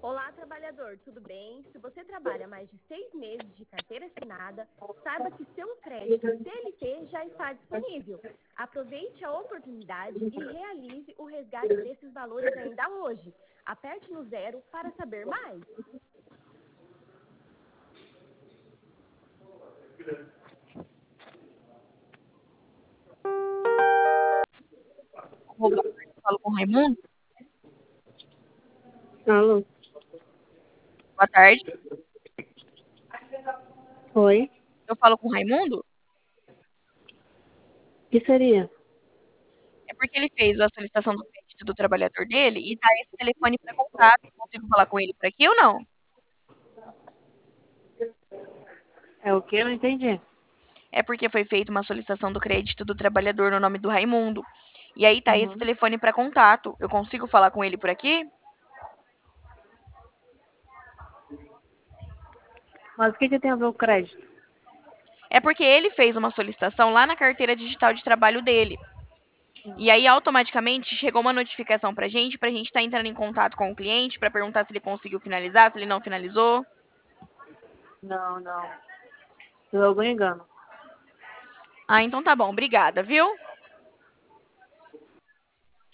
Olá, trabalhador, tudo bem? Se você trabalha mais de 6 meses de carteira assinada, saiba que seu crédito CLT já está disponível. Aproveite a oportunidade e realize o resgate desses valores ainda hoje. Aperte no 0 para saber mais. Boa tarde, eu falo com o Raimundo. Alô? Boa tarde, Oi? eu falo com o Raimundo. O que seria? É porque ele fez a solicitação do crédito do trabalhador dele e tá esse telefone para contato. Consigo falar com ele por aqui ou não? É o que? Eu não entendi. É porque foi feita uma solicitação do crédito do trabalhador no nome do Raimundo. E aí tá esse Uhum. telefone para contato. Eu consigo falar com ele por aqui? Mas o que tem a ver o crédito? É porque ele fez uma solicitação lá na carteira digital de trabalho dele. E aí, automaticamente, chegou uma notificação pra gente estar entrando em contato com o cliente, pra perguntar se ele conseguiu finalizar, se ele não finalizou. Não, não. Deu algum engano. Ah, então tá bom, obrigada, viu?